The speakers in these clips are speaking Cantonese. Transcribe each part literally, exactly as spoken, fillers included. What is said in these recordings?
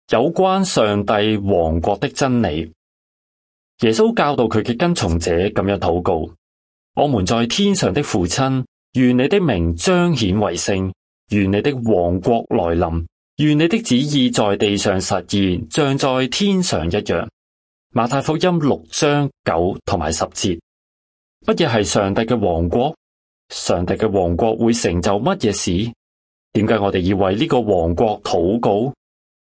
有關上帝王國的真理。耶穌教導佢嘅跟從者咁樣禱告：我們在天上的父親，願你的名彰顯為聖，願你的王國來臨，願你的旨意在地上實現，像在天上一樣。馬太福音六章九同埋十節。乜嘢係上帝嘅王國？上帝嘅王國會成就乜嘢事？點解我哋要為呢個王國禱告？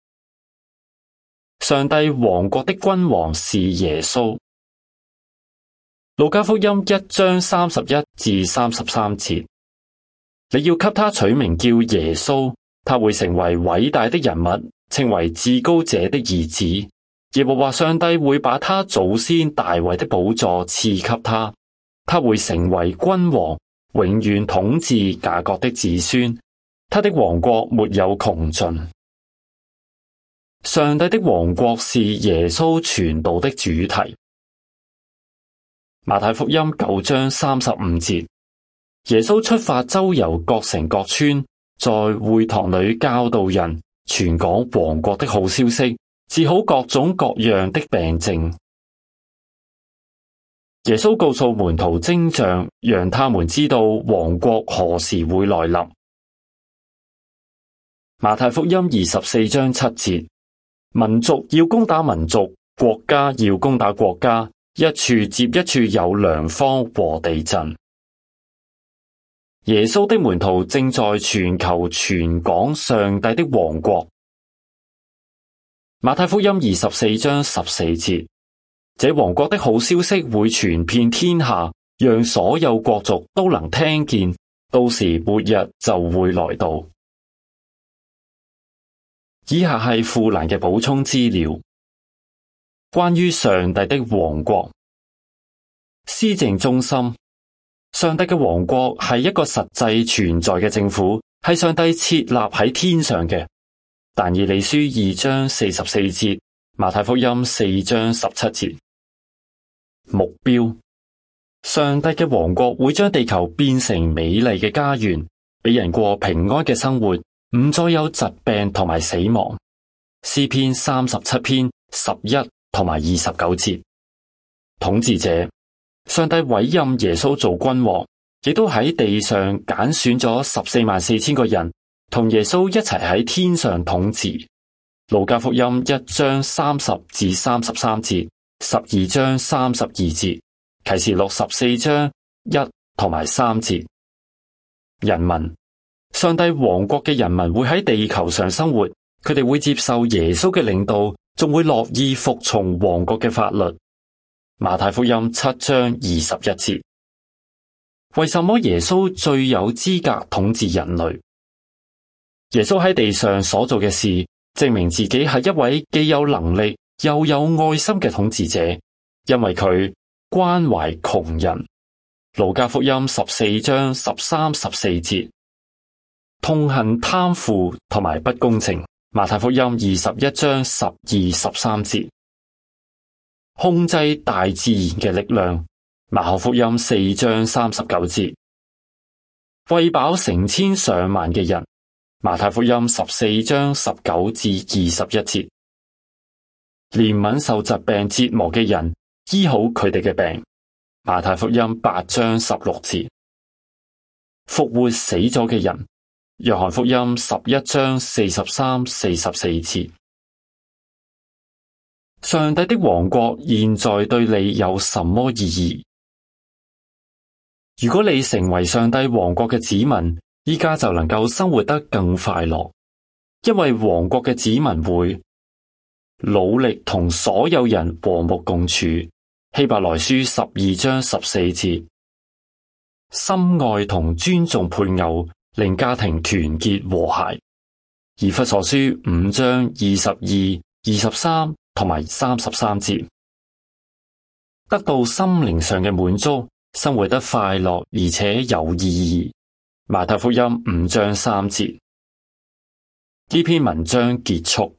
上帝王國的君王是耶穌。路加福音一章三十一至三十三節。你要給他取名叫耶穌，他會成為偉大的人物，稱為至高者的兒子。耶和華上帝會把他祖先大衛的寶座賜給他，他會成為君王，永遠統治雅各的子孫，他的王國沒有窮盡。上帝的王國是耶穌傳道的主題。馬太福音九章三十五節，耶穌出發周遊各城各村，在會堂裏教導人，傳講王國的好消息，治好各種各樣的病症。耶穌告訴門徒徵象，讓他們知道王國何時會來臨。馬太福音二十四章七節，民族要攻打民族，國家要攻打國家，一處接一處有糧荒和地震。耶穌的門徒正在全球傳講上帝的王國。馬太福音二十四章十四節，這王國的好消息會傳遍天下，讓所有國族都能聽見，到時末日就會來到。以下係富蘭嘅補充資料，關於上帝的王國。施政中心，上帝嘅王國係一個實際存在嘅政府，係上帝設立喺天上嘅。但以理書二章四十四節，馬太福音四章十七節。目標，上帝嘅王國會將地球變成美麗嘅家園，俾人過平安嘅生活，唔再有疾病同埋死亡。詩篇三十七篇十一同埋二十九節。統治者，上帝委任耶穌做君王，亦都喺地上揀選咗十四萬四千個人，同耶穌一齊喺天上統治。路加福音一章三十至三十三節，十二章三十二節，啟示錄十四章一同埋三節。人民，上帝王國嘅人民會喺地球上生活，佢哋會接受耶穌嘅領導，仲會樂意服從王國嘅法律。馬太福音七章二十一節。為什麼耶穌最有資格統治人類？耶穌喺地上所做嘅事，證明自己係一位既有能力又有愛心嘅統治者，因為佢關懷窮人。路加福音十四章十三、十四節。痛恨貪腐同埋不公正。馬太福音二十一章十二、十三節。控制大自然嘅力量。馬可福音四章三十九節。餵飽成千上萬嘅人。馬太福音十四章十九至二十一節。憐憫受疾病折磨嘅人，醫好佢哋嘅病。馬太福音八章十六節。復活死咗嘅人。約翰福音十一章四十三、四十四節。上帝的王國現在對你有什麼意義？如果你成為上帝王國嘅子民，依家就能夠生活得更快樂，因為王國嘅子民會努力同所有人和睦共處。希伯來書十二章十四節。深愛同尊重配偶，令家庭團結和諧。以弗所書五章二十二、二十三同埋三十三節。得到心靈上嘅滿足，生活得快樂而且有意義。馬太福音五章三節。呢篇文章結束。